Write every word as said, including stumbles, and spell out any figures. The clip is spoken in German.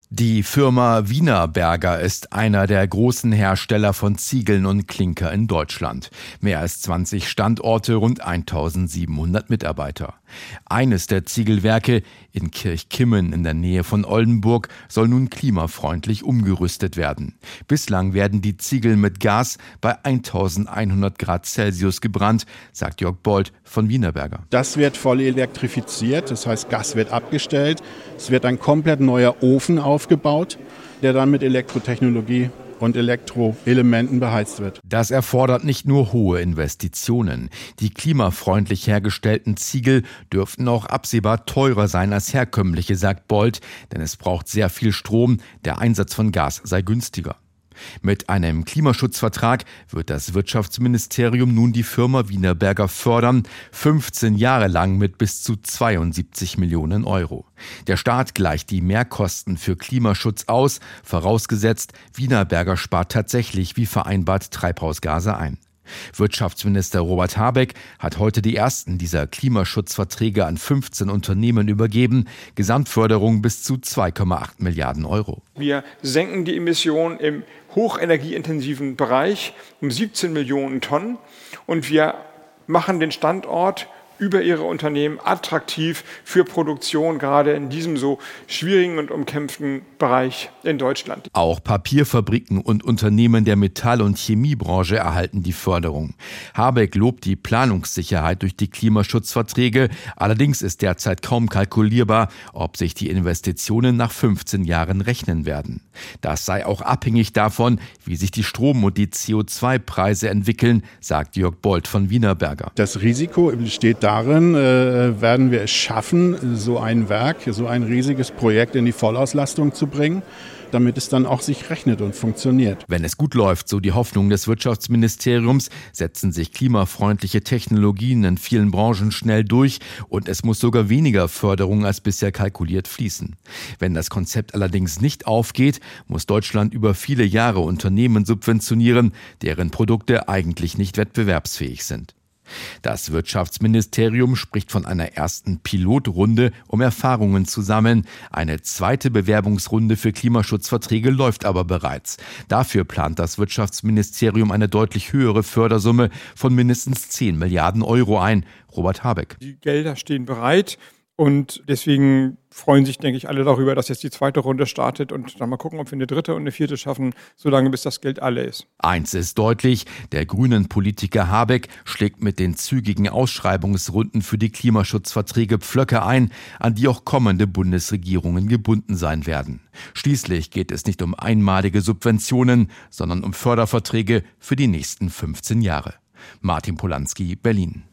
Die Firma Wienerberger ist einer der großen Hersteller von Ziegeln und Klinker in Deutschland. Mehr als zwanzig Standorte, rund eintausendsiebenhundert Mitarbeiter. Eines der Ziegelwerke in Kirchkimmen in der Nähe von Oldenburg soll nun klimafreundlich umgerüstet werden. Bislang werden die Ziegel mit Gas bei eintausendeinhundert Grad Celsius gebrannt, sagt Jörg Bold von Wienerberger. Das wird voll elektrifiziert, das heißt Gas wird abgestellt. Es wird ein komplett neuer Ofen aufgebaut, der dann mit Elektrotechnologie und Elektroelementen beheizt wird. Das erfordert nicht nur hohe Investitionen. Die klimafreundlich hergestellten Ziegel dürften auch absehbar teurer sein als herkömmliche, sagt Bold, denn es braucht sehr viel Strom, der Einsatz von Gas sei günstiger. Mit einem Klimaschutzvertrag wird das Wirtschaftsministerium nun die Firma Wienerberger fördern, fünfzehn Jahre lang mit bis zu zweiundsiebzig Millionen Euro. Der Staat gleicht die Mehrkosten für Klimaschutz aus, vorausgesetzt, Wienerberger spart tatsächlich wie vereinbart Treibhausgase ein. Wirtschaftsminister Robert Habeck hat heute die ersten dieser Klimaschutzverträge an fünfzehn Unternehmen übergeben. Gesamtförderung bis zu zwei Komma acht Milliarden Euro. Wir senken die Emissionen im hochenergieintensiven Bereich um siebzehn Millionen Tonnen und wir machen den Standort über ihre Unternehmen attraktiv für Produktion, gerade in diesem so schwierigen und umkämpften Bereich in Deutschland. Auch Papierfabriken und Unternehmen der Metall- und Chemiebranche erhalten die Förderung. Habeck lobt die Planungssicherheit durch die Klimaschutzverträge. Allerdings ist derzeit kaum kalkulierbar, ob sich die Investitionen nach fünfzehn Jahren rechnen werden. Das sei auch abhängig davon, wie sich die Strom- und die C O zwei Preise entwickeln, sagt Jörg Bold von Wienerberger. Das Risiko besteht darin, äh, werden wir es schaffen, so ein Werk, so ein riesiges Projekt in die Vollauslastung zu bringen, damit es dann auch sich rechnet und funktioniert. Wenn es gut läuft, so die Hoffnung des Wirtschaftsministeriums, setzen sich klimafreundliche Technologien in vielen Branchen schnell durch und es muss sogar weniger Förderung als bisher kalkuliert fließen. Wenn das Konzept allerdings nicht aufgeht, muss Deutschland über viele Jahre Unternehmen subventionieren, deren Produkte eigentlich nicht wettbewerbsfähig sind. Das Wirtschaftsministerium spricht von einer ersten Pilotrunde, um Erfahrungen zu sammeln. Eine zweite Bewerbungsrunde für Klimaschutzverträge läuft aber bereits. Dafür plant das Wirtschaftsministerium eine deutlich höhere Fördersumme von mindestens zehn Milliarden Euro ein. Robert Habeck. Die Gelder stehen bereit. Und deswegen freuen sich, denke ich, alle darüber, dass jetzt die zweite Runde startet und dann mal gucken, ob wir eine dritte und eine vierte schaffen, solange bis das Geld alle ist. Eins ist deutlich, der Grünen-Politiker Habeck schlägt mit den zügigen Ausschreibungsrunden für die Klimaschutzverträge Pflöcke ein, an die auch kommende Bundesregierungen gebunden sein werden. Schließlich geht es nicht um einmalige Subventionen, sondern um Förderverträge für die nächsten fünfzehn Jahre. Martin Polanski, Berlin.